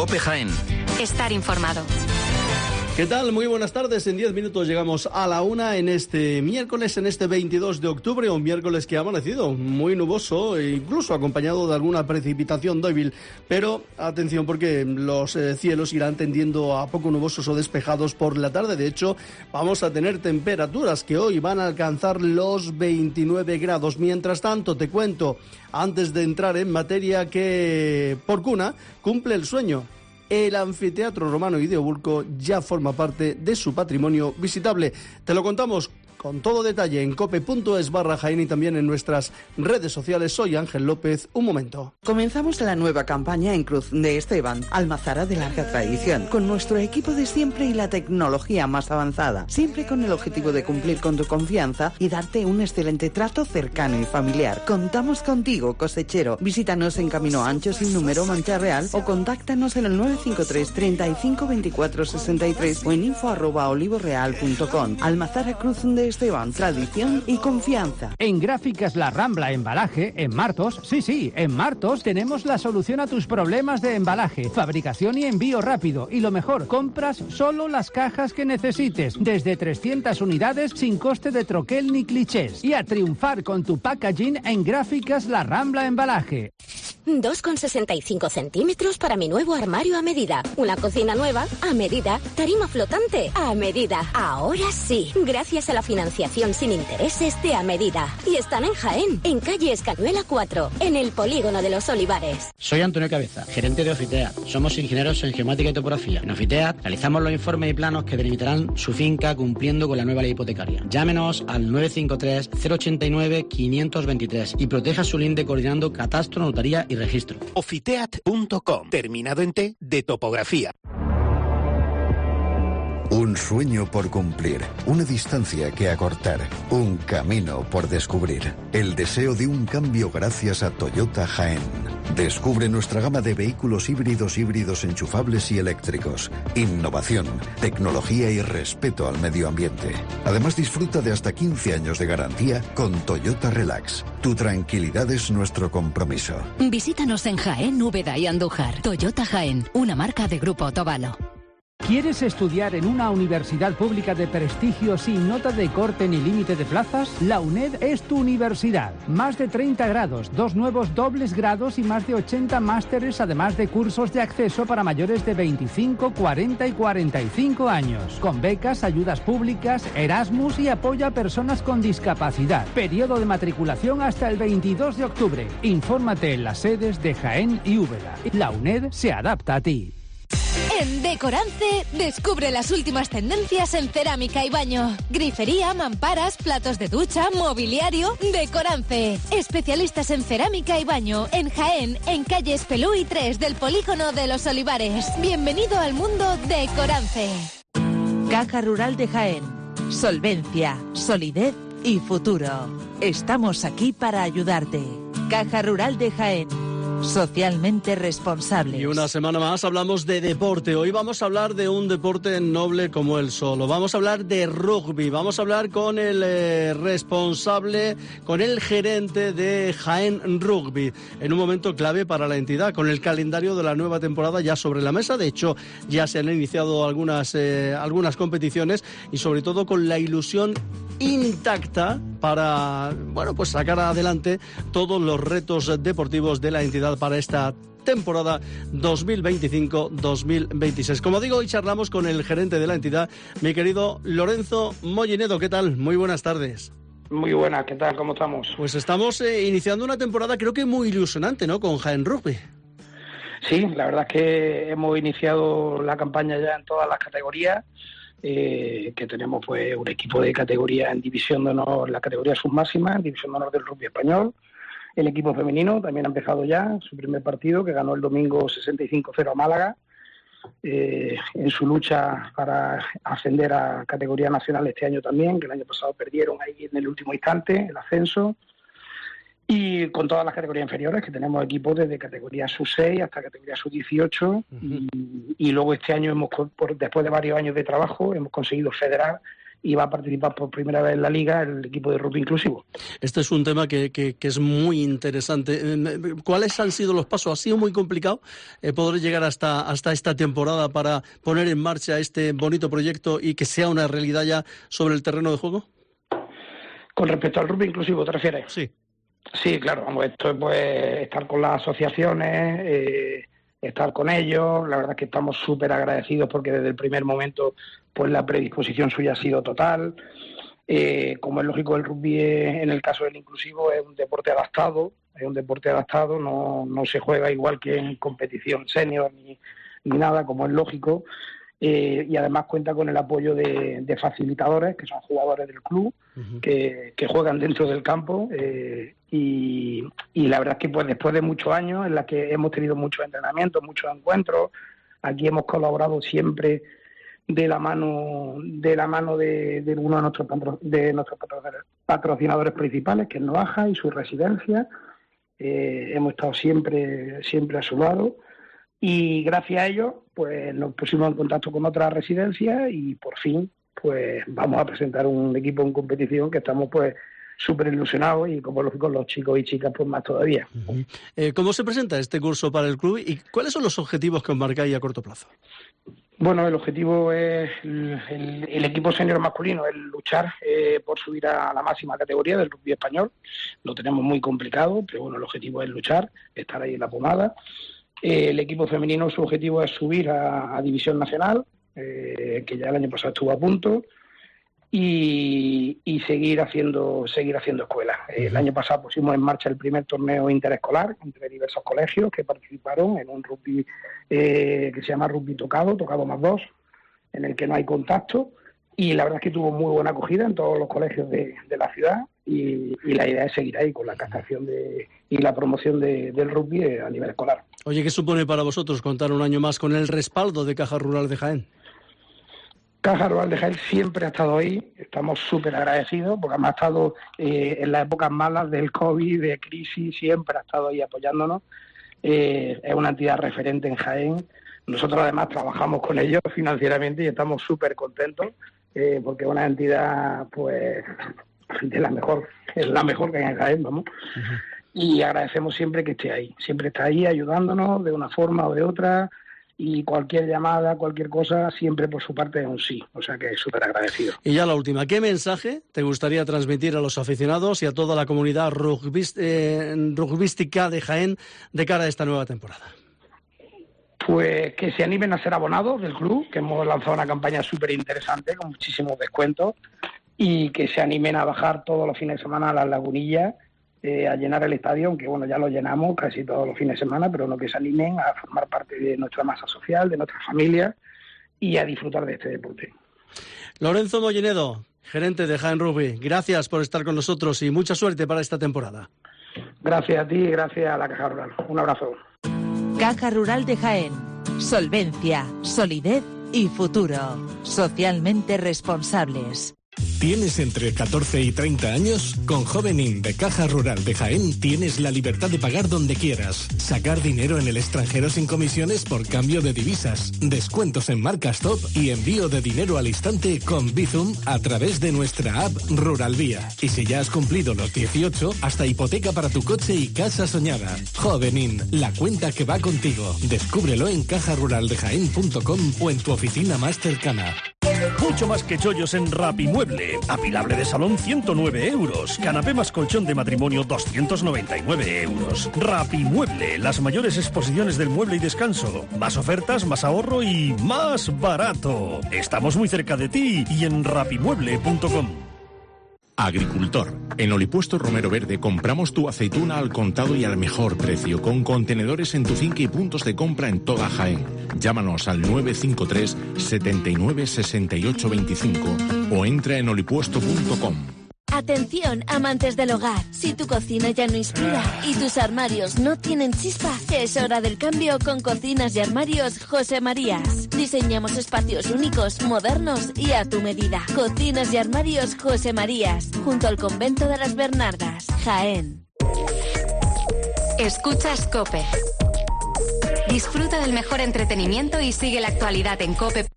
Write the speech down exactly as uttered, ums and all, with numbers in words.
COPE Jaén. Estar informado. ¿Qué tal? Muy buenas tardes. En diez minutos llegamos a la una en este miércoles, en este veintidós de octubre, un miércoles que ha amanecido muy nuboso e incluso acompañado de alguna precipitación débil. Pero atención, porque los eh, cielos irán tendiendo a poco nubosos o despejados por la tarde. De hecho, vamos a tener temperaturas que hoy van a alcanzar los veintinueve grados. Mientras tanto, te cuento, antes de entrar en materia, que Porcuna cumple el sueño. El anfiteatro romano Ideobulco ya forma parte de su patrimonio visitable. Te lo contamos con todo detalle en cope.es barra Jaén y también en nuestras redes sociales. Soy Ángel López. Un momento. Comenzamos la nueva campaña en Cruz de Esteban, Almazara de larga tradición, con nuestro equipo de siempre y la tecnología más avanzada, siempre con el objetivo de cumplir con tu confianza y darte un excelente trato cercano y familiar. Contamos contigo, cosechero. Visítanos en Camino Ancho sin número, Mancha Real, o contáctanos en el nueve cinco tres, treinta y cinco, veinticuatro, sesenta y tres o en info arroba olivoreal punto com. Almazara Cruz de Esteban, tradición y confianza. En Gráficas La Rambla Embalaje, en Martos, sí, sí, en Martos tenemos la solución a tus problemas de embalaje, fabricación y envío rápido. Y lo mejor, compras solo las cajas que necesites, desde trescientas unidades sin coste de troquel ni clichés. Y a triunfar con tu packaging en Gráficas La Rambla Embalaje. dos con sesenta y cinco centímetros para mi nuevo armario a medida. Una cocina nueva a medida. Tarima flotante a medida. Ahora sí, gracias a la financiación sin intereses de a medida. Y están en Jaén, en calle Escañuela cuatro, en el polígono de los Olivares. Soy Antonio Cabeza, gerente de Ofiteat. Somos ingenieros en geomática y topografía. En Ofiteat realizamos los informes y planos que delimitarán su finca cumpliendo con la nueva ley hipotecaria. Llámenos al nueve cinco tres, cero ochenta y nueve, quinientos veintitrés y proteja su linde coordinando catastro, notaría y registro. Ofiteat punto com, terminado en T, de topografía. Un sueño por cumplir, una distancia que acortar, un camino por descubrir. El deseo de un cambio gracias a Toyota Jaén. Descubre nuestra gama de vehículos híbridos, híbridos enchufables y eléctricos. Innovación, tecnología y respeto al medio ambiente. Además, disfruta de hasta quince años de garantía con Toyota Relax. Tu tranquilidad es nuestro compromiso. Visítanos en Jaén, Úbeda y Andújar. Toyota Jaén, una marca de Grupo Otavalo. ¿Quieres estudiar en una universidad pública de prestigio sin nota de corte ni límite de plazas? La UNED es tu universidad. Más de treinta grados, dos nuevos dobles grados y más de ochenta másteres, además de cursos de acceso para mayores de veinticinco, cuarenta y cuarenta y cinco años. Con becas, ayudas públicas, Erasmus y apoyo a personas con discapacidad. Periodo de matriculación hasta el veintidós de octubre. Infórmate en las sedes de Jaén y Úbeda. La UNED se adapta a ti. En Decorance, descubre las últimas tendencias en cerámica y baño. Grifería, mamparas, platos de ducha, mobiliario. Decorance, especialistas en cerámica y baño. En Jaén, en calle Espelú y tres del polígono de los Olivares. Bienvenido al mundo Decorance. Caja Rural de Jaén. Solvencia, solidez y futuro. Estamos aquí para ayudarte. Caja Rural de Jaén. Socialmente responsables. Y una semana más hablamos de deporte. Hoy vamos a hablar de un deporte noble como el solo. Vamos a hablar de rugby. Vamos a hablar con el eh, responsable, con el gerente de Jaén Rugby, en un momento clave para la entidad, con el calendario de la nueva temporada ya sobre la mesa. De hecho, ya se han iniciado algunas, eh, algunas competiciones y sobre todo con la ilusión intacta para, bueno, pues sacar adelante todos los retos deportivos de la entidad para esta temporada dos mil veinticinco dos mil veintiséis. Como digo, hoy charlamos con el gerente de la entidad, mi querido Lorenzo Mollinedo. ¿Qué tal? Muy buenas tardes. Muy buenas, ¿qué tal? ¿Cómo estamos? Pues estamos eh, iniciando una temporada creo que muy ilusionante, ¿no?, con Jaén Rugby. Sí, la verdad es que hemos iniciado la campaña ya en todas las categorías, eh, que tenemos pues un equipo de categoría en división de honor, la categoría submáxima, en división de honor del rugby español. El equipo femenino también ha empezado ya su primer partido, que ganó el domingo sesenta y cinco cero a Málaga, eh, en su lucha para ascender a categoría nacional este año también, que el año pasado perdieron ahí en el último instante el ascenso. Y con todas las categorías inferiores, que tenemos equipos desde categoría sub seis hasta categoría sub dieciocho. Uh-huh. y, y luego este año, hemos por, después de varios años de trabajo, hemos conseguido federar y va a participar por primera vez en la Liga el equipo de rugby inclusivo. Este es un tema que, que, que es muy interesante. ¿Cuáles han sido los pasos? ¿Ha sido muy complicado eh, poder llegar hasta, hasta esta temporada para poner en marcha este bonito proyecto y que sea una realidad ya sobre el terreno de juego? Con respecto al rugby inclusivo, ¿te refieres? Sí. Sí, claro, vamos, esto es pues estar con las asociaciones, eh, estar con ellos. La verdad es que estamos súper agradecidos porque desde el primer momento pues la predisposición suya ha sido total. Eh, como es lógico, el rugby es, en el caso del inclusivo es un deporte adaptado, es un deporte adaptado, no, no se juega igual que en competición senior ni, ni nada, como es lógico. Eh, y además cuenta con el apoyo de, de facilitadores, que son jugadores del club, uh-huh. que, que juegan dentro del campo, eh, y, y la verdad es que pues después de muchos años en los que hemos tenido muchos entrenamientos, muchos encuentros, aquí hemos colaborado siempre de la mano de la mano de, de uno de nuestros patro, de nuestros patrocinadores principales, que es Noaja y su residencia. Eh, hemos estado siempre siempre a su lado. Y gracias a ello, pues nos pusimos en contacto con otras residencias y por fin, pues vamos a presentar un equipo en competición que estamos pues súper ilusionados y como lógico los chicos y chicas pues más todavía. Uh-huh. Eh, ¿Cómo se presenta este curso para el club y cuáles son los objetivos que os marcáis a corto plazo? Bueno, el objetivo es el, el, el equipo senior masculino, el luchar eh, por subir a la máxima categoría del rugby español. Lo tenemos muy complicado, pero bueno, el objetivo es luchar, estar ahí en la pomada. Eh, el equipo femenino, su objetivo es subir a, a División Nacional, eh, que ya el año pasado estuvo a punto, y, y seguir haciendo seguir haciendo escuelas. Eh, el año pasado pusimos en marcha el primer torneo interescolar entre diversos colegios que participaron en un rugby eh, que se llama Rugby Tocado, Tocado más dos, en el que no hay contacto, y la verdad es que tuvo muy buena acogida en todos los colegios de, de la ciudad. Y, y la idea es seguir ahí con la captación de, y la promoción de, del rugby a nivel escolar. Oye, ¿qué supone para vosotros contar un año más con el respaldo de Caja Rural de Jaén? Caja Rural de Jaén siempre ha estado ahí, estamos súper agradecidos porque además ha estado eh, en las épocas malas del COVID, de crisis, siempre ha estado ahí apoyándonos. Eh, es una entidad referente en Jaén. Nosotros además trabajamos con ellos financieramente y estamos súper contentos eh, porque es una entidad pues de la mejor, es la mejor que hay en Jaén, vamos. Uh-huh. Y agradecemos siempre que esté ahí, siempre está ahí ayudándonos de una forma o de otra, y cualquier llamada, cualquier cosa, siempre por su parte es un sí, o sea que súper agradecido. Y ya la última, ¿qué mensaje te gustaría transmitir a los aficionados y a toda la comunidad rugbist, eh, rugbística de Jaén de cara a esta nueva temporada? Pues que se animen a ser abonados del club, que hemos lanzado una campaña súper interesante con muchísimos descuentos, y que se animen a bajar todos los fines de semana a las lagunillas, eh, a llenar el estadio, aunque bueno, ya lo llenamos casi todos los fines de semana, pero no, que se animen a formar parte de nuestra masa social, de nuestra familia y a disfrutar de este deporte. Lorenzo Mollinedo, gerente de Jaén Rugby, gracias por estar con nosotros y mucha suerte para esta temporada. Gracias a ti y gracias a la Caja Rural. Un abrazo. Caja Rural de Jaén. Solvencia, solidez y futuro. Socialmente responsables. ¿Tienes entre catorce y treinta años? Con Jovenin de Caja Rural de Jaén tienes la libertad de pagar donde quieras, sacar dinero en el extranjero sin comisiones por cambio de divisas, descuentos en marcas top y envío de dinero al instante con Bizum a través de nuestra app Rural Vía. Y si ya has cumplido los dieciocho, hasta hipoteca para tu coche y casa soñada. Jovenin, la cuenta que va contigo. Descúbrelo en caja rural de jaén punto com o en tu oficina más cercana. Mucho más que chollos en Rapimueble. Apilable de salón ciento nueve euros. Canapé más colchón de matrimonio doscientos noventa y nueve euros. Rapimueble, las mayores exposiciones del mueble y descanso. Más ofertas, más ahorro y más barato. Estamos muy cerca de ti y en rapimueble punto com. Agricultor. En Olipuesto Romero Verde compramos tu aceituna al contado y al mejor precio, con contenedores en tu finca y puntos de compra en toda Jaén. Llámanos al nueve cinco tres, setenta y nueve, sesenta y ocho veinticinco o entra en olipuesto punto com. Atención, amantes del hogar. Si tu cocina ya no inspira y tus armarios no tienen chispa, es hora del cambio con Cocinas y Armarios José Marías. Diseñamos espacios únicos, modernos y a tu medida. Cocinas y Armarios José Marías, junto al Convento de las Bernardas, Jaén. Escuchas COPE. Disfruta del mejor entretenimiento y sigue la actualidad en cope.